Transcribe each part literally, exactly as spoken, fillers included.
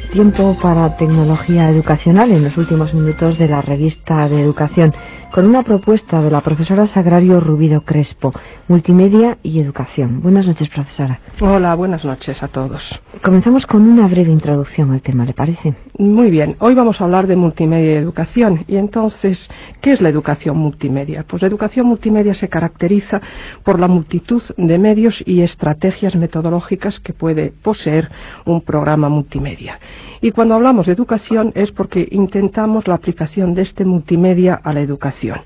Tiempo para tecnología educacional en los últimos minutos de la revista de Educación, con una propuesta de la profesora Sagrario Rubido Crespo, Multimedia y Educación. Buenas noches, profesora. Hola, buenas noches a todos. Comenzamos con una breve introducción al tema, ¿le parece? Muy bien, hoy vamos a hablar de multimedia y educación. Y entonces, ¿qué es la educación multimedia? Pues la educación multimedia se caracteriza por la multitud de medios y estrategias metodológicas que puede poseer un programa multimedia. Y cuando hablamos de educación es porque intentamos la aplicación de este multimedia a la educación.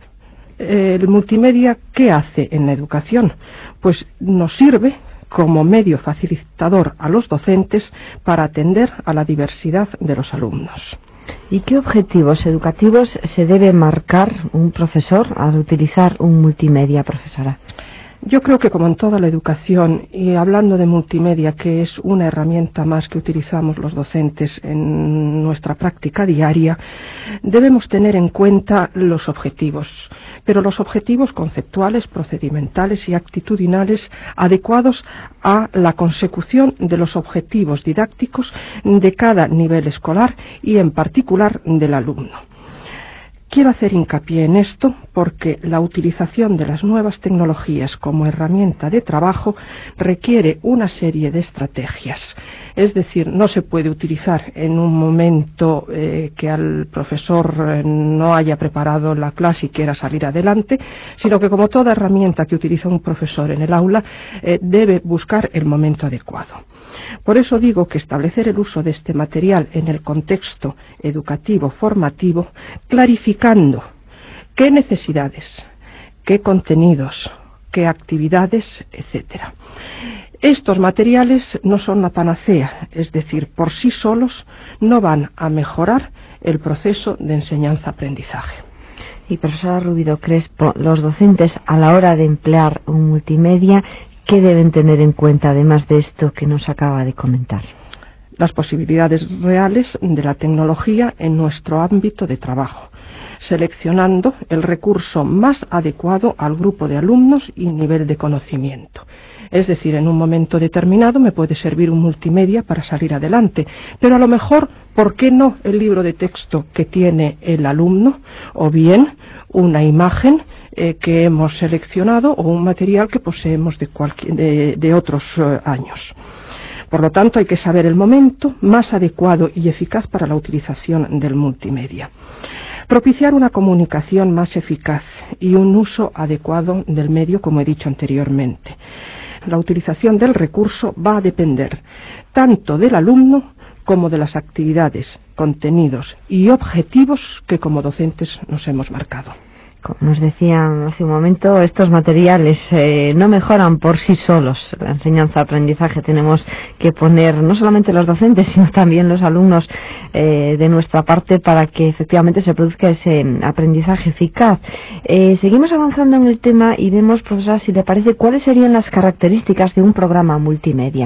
El multimedia, ¿qué hace en la educación? Pues nos sirve como medio facilitador a los docentes para atender a la diversidad de los alumnos. ¿Y qué objetivos educativos se debe marcar un profesor al utilizar un multimedia, profesora? Yo creo que como en toda la educación, y hablando de multimedia, que es una herramienta más que utilizamos los docentes en nuestra práctica diaria, debemos tener en cuenta los objetivos, pero los objetivos conceptuales, procedimentales y actitudinales adecuados a la consecución de los objetivos didácticos de cada nivel escolar y en particular del alumno. Quiero hacer hincapié en esto porque la utilización de las nuevas tecnologías como herramienta de trabajo requiere una serie de estrategias. Es decir, no se puede utilizar en un momento eh, que al profesor eh, no haya preparado la clase y quiera salir adelante, sino que como toda herramienta que utiliza un profesor en el aula, eh, debe buscar el momento adecuado. Por eso digo que establecer el uso de este material en el contexto educativo formativo, clarificando qué necesidades, qué contenidos, qué actividades, etcétera. Estos materiales no son la panacea, es decir, por sí solos no van a mejorar el proceso de enseñanza-aprendizaje. Y profesora Rubido Crespo, los docentes a la hora de emplear un multimedia, ¿qué deben tener en cuenta además de esto que nos acaba de comentar? Las posibilidades reales de la tecnología en nuestro ámbito de trabajo, seleccionando el recurso más adecuado al grupo de alumnos y nivel de conocimiento. Es decir, en un momento determinado me puede servir un multimedia para salir adelante, pero a lo mejor, ¿por qué no el libro de texto que tiene el alumno? O bien una imagen eh, que hemos seleccionado o un material que poseemos de, de, de otros eh, años. Por lo tanto, hay que saber el momento más adecuado y eficaz para la utilización del multimedia. Propiciar una comunicación más eficaz y un uso adecuado del medio, como he dicho anteriormente. La utilización del recurso va a depender tanto del alumno como de las actividades, contenidos y objetivos que como docentes nos hemos marcado. Como nos decían hace un momento, estos materiales eh, no mejoran por sí solos la enseñanza-aprendizaje. Tenemos que poner no solamente los docentes, sino también los alumnos eh, de nuestra parte para que efectivamente se produzca ese aprendizaje eficaz. Eh, seguimos avanzando en el tema y vemos, profesora, si le parece, cuáles serían las características de un programa multimedia.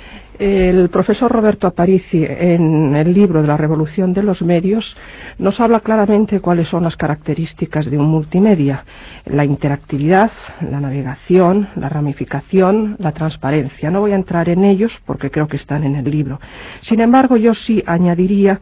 El profesor Roberto Aparici, en el libro de la revolución de los medios, nos habla claramente cuáles son las características de un multimedia: la interactividad, la navegación, la ramificación, la transparencia. No voy a entrar en ellos porque creo que están en el libro. Sin embargo, yo sí añadiría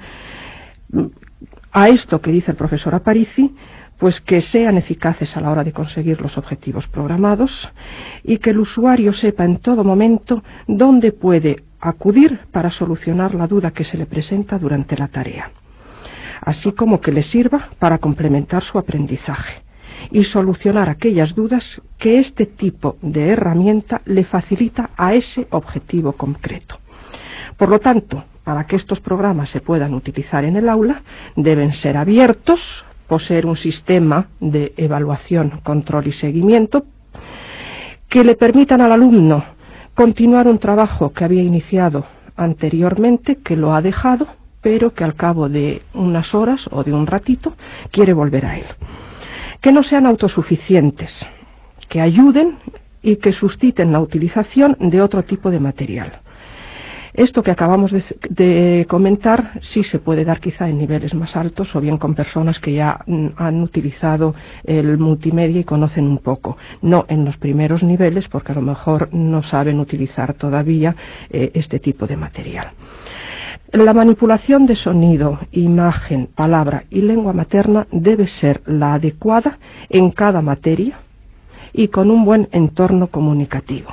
a esto que dice el profesor Aparici, pues que sean eficaces a la hora de conseguir los objetivos programados y que el usuario sepa en todo momento dónde puede acudir para solucionar la duda que se le presenta durante la tarea, así como que le sirva para complementar su aprendizaje y solucionar aquellas dudas que este tipo de herramienta le facilita a ese objetivo concreto. Por lo tanto, para que estos programas se puedan utilizar en el aula, deben ser abiertos, poseer un sistema de evaluación, control y seguimiento que le permitan al alumno continuar un trabajo que había iniciado anteriormente, que lo ha dejado, pero que al cabo de unas horas o de un ratito quiere volver a él. Que no sean autosuficientes, que ayuden y que susciten la utilización de otro tipo de material. Esto que acabamos de, de comentar sí se puede dar quizá en niveles más altos o bien con personas que ya mm, han utilizado el multimedia y conocen un poco. No en los primeros niveles porque a lo mejor no saben utilizar todavía eh, este tipo de material. La manipulación de sonido, imagen, palabra y lengua materna debe ser la adecuada en cada materia y con un buen entorno comunicativo.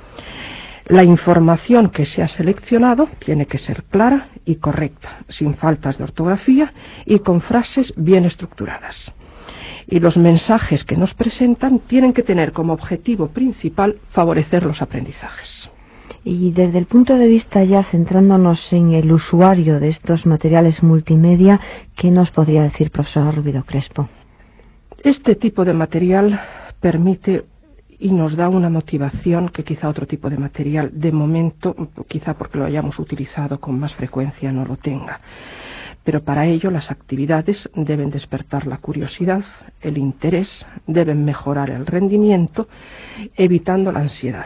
La información que se ha seleccionado tiene que ser clara y correcta, sin faltas de ortografía y con frases bien estructuradas. Y los mensajes que nos presentan tienen que tener como objetivo principal favorecer los aprendizajes. Y desde el punto de vista ya centrándonos en el usuario de estos materiales multimedia, ¿qué nos podría decir, profesora Rubido Crespo? Este tipo de material permite y nos da una motivación que quizá otro tipo de material, de momento, quizá porque lo hayamos utilizado con más frecuencia, no lo tenga. Pero para ello las actividades deben despertar la curiosidad, el interés, deben mejorar el rendimiento, evitando la ansiedad.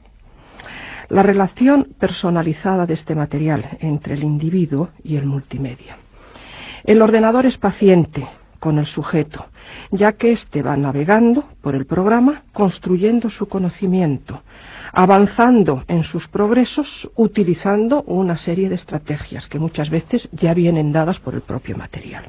La relación personalizada de este material entre el individuo y el multimedia. El ordenador es paciente con el sujeto, ya que éste va navegando por el programa, construyendo su conocimiento, avanzando en sus progresos, utilizando una serie de estrategias que muchas veces ya vienen dadas por el propio material.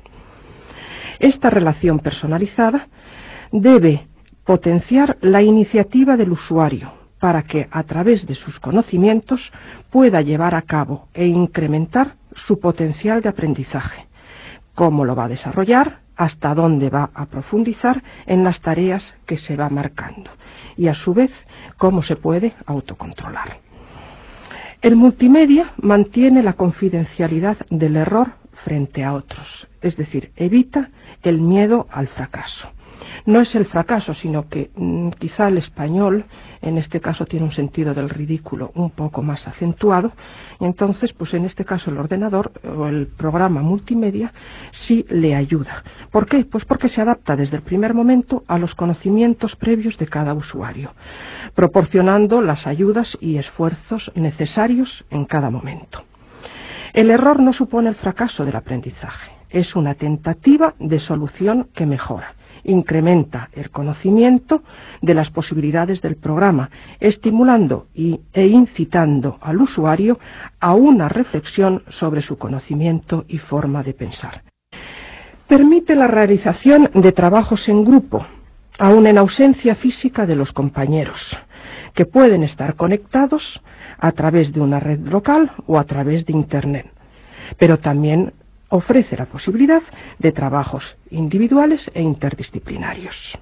Esta relación personalizada debe potenciar la iniciativa del usuario para que, a través de sus conocimientos, pueda llevar a cabo e incrementar su potencial de aprendizaje. Cómo lo va a desarrollar, hasta dónde va a profundizar en las tareas que se va marcando y, a su vez, cómo se puede autocontrolar. El multimedia mantiene la confidencialidad del error frente a otros, es decir, evita el miedo al fracaso. No es el fracaso, sino que mmm, quizá el español, en este caso, tiene un sentido del ridículo un poco más acentuado, y entonces, pues en este caso el ordenador o el programa multimedia sí le ayuda. ¿Por qué? Pues porque se adapta desde el primer momento a los conocimientos previos de cada usuario, proporcionando las ayudas y esfuerzos necesarios en cada momento. El error no supone el fracaso del aprendizaje, es una tentativa de solución que mejora. Incrementa el conocimiento de las posibilidades del programa, estimulando y, e incitando al usuario a una reflexión sobre su conocimiento y forma de pensar. Permite la realización de trabajos en grupo, aun en ausencia física de los compañeros, que pueden estar conectados a través de una red local o a través de Internet, pero también ofrece la posibilidad de trabajos individuales e interdisciplinarios.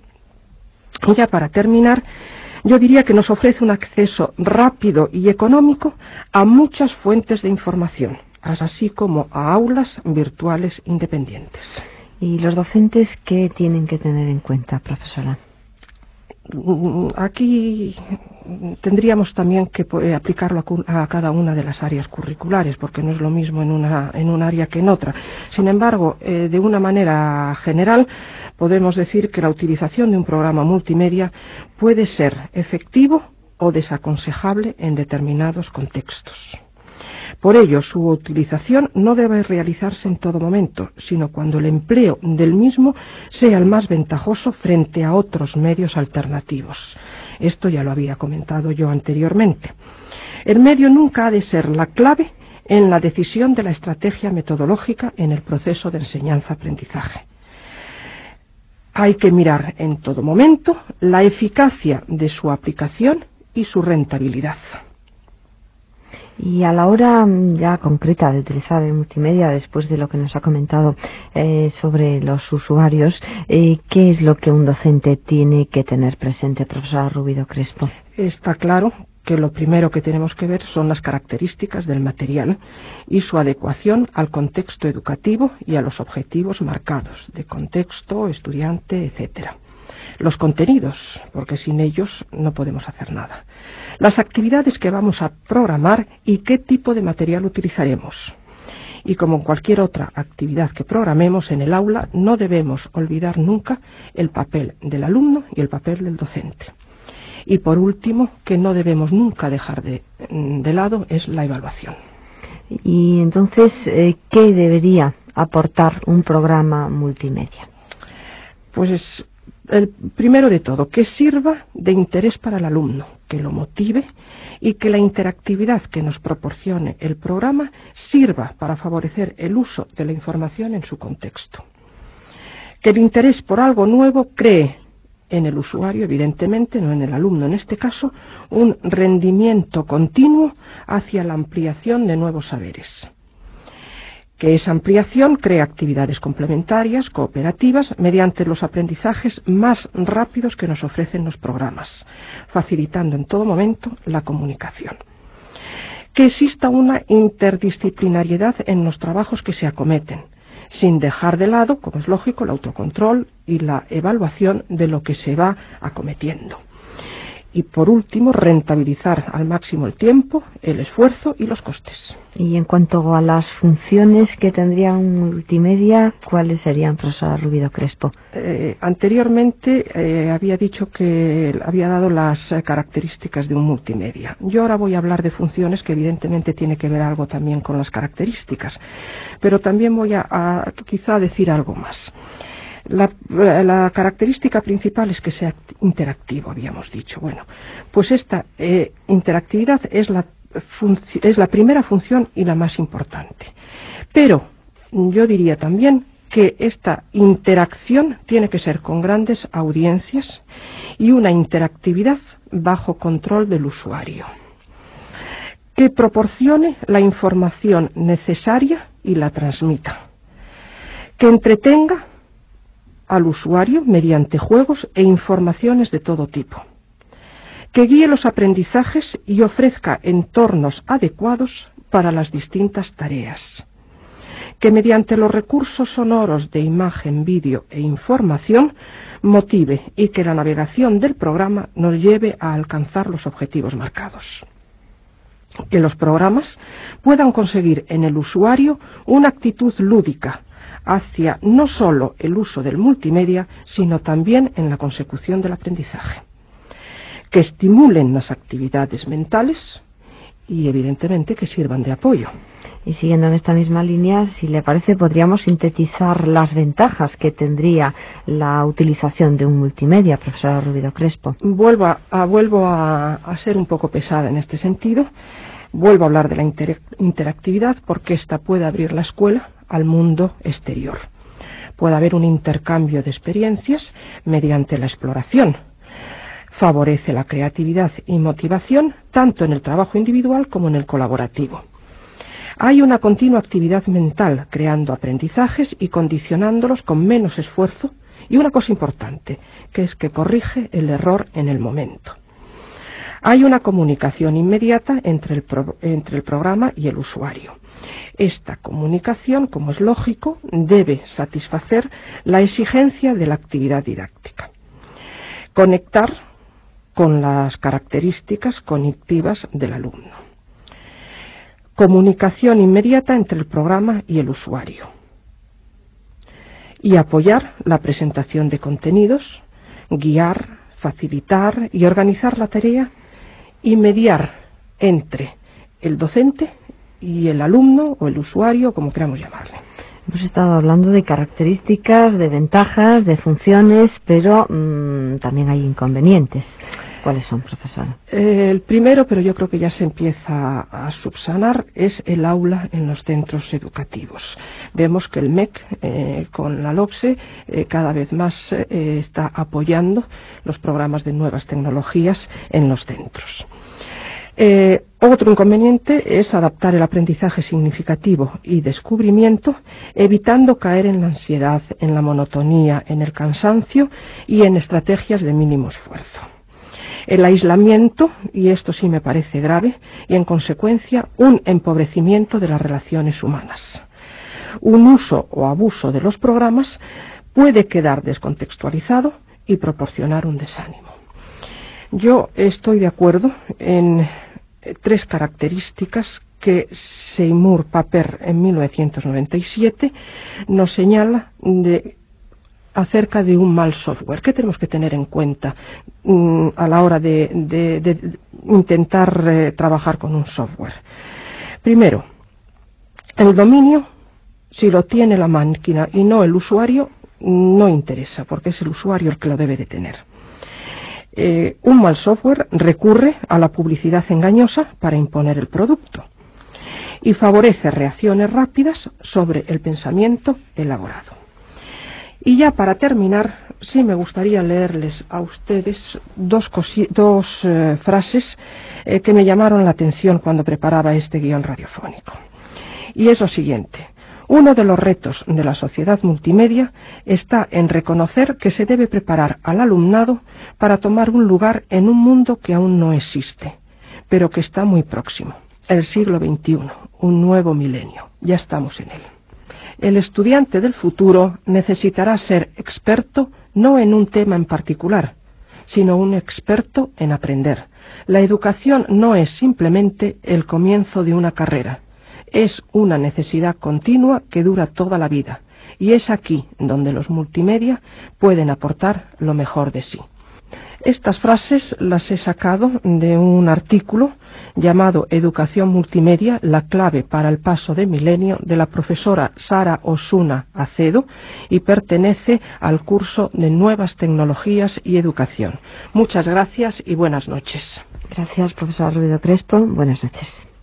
Y ya para terminar, yo diría que nos ofrece un acceso rápido y económico a muchas fuentes de información, así como a aulas virtuales independientes. ¿Y los docentes qué tienen que tener en cuenta, profesora? Aquí tendríamos también que aplicarlo a cada una de las áreas curriculares, porque no es lo mismo en una, en un área que en otra. Sin embargo, eh, de una manera general, podemos decir que la utilización de un programa multimedia puede ser efectivo o desaconsejable en determinados contextos. Por ello, su utilización no debe realizarse en todo momento, sino cuando el empleo del mismo sea el más ventajoso frente a otros medios alternativos. Esto ya lo había comentado yo anteriormente. El medio nunca ha de ser la clave en la decisión de la estrategia metodológica en el proceso de enseñanza-aprendizaje. Hay que mirar en todo momento la eficacia de su aplicación y su rentabilidad. Y a la hora ya concreta de utilizar el multimedia, después de lo que nos ha comentado eh, sobre los usuarios, eh, ¿qué es lo que un docente tiene que tener presente, profesora Rubido Crespo? Está claro que lo primero que tenemos que ver son las características del material y su adecuación al contexto educativo y a los objetivos marcados de contexto, estudiante, etcétera. Los contenidos, porque sin ellos no podemos hacer nada. Las actividades que vamos a programar y qué tipo de material utilizaremos. Y como en cualquier otra actividad que programemos en el aula, no debemos olvidar nunca el papel del alumno y el papel del docente. Y por último, que no debemos nunca dejar de, de lado es la evaluación. Y entonces, ¿qué debería aportar un programa multimedia? Pues el primero de todo, que sirva de interés para el alumno, que lo motive y que la interactividad que nos proporcione el programa sirva para favorecer el uso de la información en su contexto. Que el interés por algo nuevo cree en el usuario, evidentemente, no en el alumno en este caso, un rendimiento continuo hacia la ampliación de nuevos saberes. Que esa ampliación crea actividades complementarias, cooperativas, mediante los aprendizajes más rápidos que nos ofrecen los programas, facilitando en todo momento la comunicación. Que exista una interdisciplinariedad en los trabajos que se acometen, sin dejar de lado, como es lógico, el autocontrol y la evaluación de lo que se va acometiendo. Y por último, rentabilizar al máximo el tiempo, el esfuerzo y los costes. Y en cuanto a las funciones que tendría un multimedia, ¿cuáles serían, profesora Rubido Crespo? Eh, anteriormente eh, había dicho que había dado las eh, características de un multimedia. Yo ahora voy a hablar de funciones que evidentemente tiene que ver algo también con las características, pero también voy a, a quizá decir algo más. La, la característica principal es que sea interactivo, habíamos dicho. Bueno, pues esta eh, interactividad es la, es la primera función y la más importante. Pero yo diría también que esta interacción tiene que ser con grandes audiencias y una interactividad bajo control del usuario, que proporcione la información necesaria y la transmita, que entretenga al usuario mediante juegos e informaciones de todo tipo, que guíe los aprendizajes y ofrezca entornos adecuados para las distintas tareas, que mediante los recursos sonoros de imagen, vídeo e información motive y que la navegación del programa nos lleve a alcanzar los objetivos marcados. Que los programas puedan conseguir en el usuario una actitud lúdica hacia no solo el uso del multimedia, sino también en la consecución del aprendizaje. Que estimulen las actividades mentales y, evidentemente, que sirvan de apoyo. Y siguiendo en esta misma línea, si le parece, podríamos sintetizar las ventajas que tendría la utilización de un multimedia, profesora Rubido Crespo. Vuelvo a, a, vuelvo a, a ser un poco pesada en este sentido. Vuelvo a hablar de la inter interactividad porque esta puede abrir la escuela al mundo exterior. Puede haber un intercambio de experiencias mediante la exploración. Favorece la creatividad y motivación tanto en el trabajo individual como en el colaborativo. Hay una continua actividad mental creando aprendizajes y condicionándolos con menos esfuerzo y una cosa importante, que es que corrige el error en el momento. Hay una comunicación inmediata entre el, pro, entre el programa y el usuario. Esta comunicación, como es lógico, debe satisfacer la exigencia de la actividad didáctica. Conectar con las características cognitivas del alumno. Comunicación inmediata entre el programa y el usuario. Y apoyar la presentación de contenidos, guiar, facilitar y organizar la tarea y mediar entre el docente y el alumno o el usuario, como queramos llamarle. Hemos estado hablando de características, de ventajas, de funciones, pero mmm, también hay inconvenientes. ¿Cuáles son, profesora? Eh, el primero, pero yo creo que ya se empieza a subsanar, es el aula en los centros educativos. Vemos que el M E C, eh, con la LOPSE, eh, cada vez más eh, está apoyando los programas de nuevas tecnologías en los centros. Eh, otro inconveniente es adaptar el aprendizaje significativo y descubrimiento, evitando caer en la ansiedad, en la monotonía, en el cansancio y en estrategias de mínimo esfuerzo. El aislamiento, y esto sí me parece grave, y en consecuencia un empobrecimiento de las relaciones humanas. Un uso o abuso de los programas puede quedar descontextualizado y proporcionar un desánimo. Yo estoy de acuerdo en tres características que Seymour Papert en mil novecientos noventa y siete nos señala de acerca de un mal software. ¿Qué tenemos que tener en cuenta mm, a la hora de, de, de intentar eh, trabajar con un software? Primero, el dominio, si lo tiene la máquina y no el usuario, no interesa, porque es el usuario el que lo debe de tener. Eh, un mal software recurre a la publicidad engañosa para imponer el producto y favorece reacciones rápidas sobre el pensamiento elaborado. Y ya para terminar, sí me gustaría leerles a ustedes dos, dos eh, frases eh, que me llamaron la atención cuando preparaba este guión radiofónico. Y es lo siguiente: uno de los retos de la sociedad multimedia está en reconocer que se debe preparar al alumnado para tomar un lugar en un mundo que aún no existe, pero que está muy próximo. El siglo veintiuno, un nuevo milenio, ya estamos en él. El estudiante del futuro necesitará ser experto no en un tema en particular, sino un experto en aprender. La educación no es simplemente el comienzo de una carrera, es una necesidad continua que dura toda la vida, y es aquí donde los multimedia pueden aportar lo mejor de sí. Estas frases las he sacado de un artículo llamado Educación Multimedia, la clave para el paso de milenio, de la profesora Sara Osuna Acedo, y pertenece al curso de Nuevas Tecnologías y Educación. Muchas gracias y buenas noches. Gracias, profesora Rubido Crespo. Buenas noches.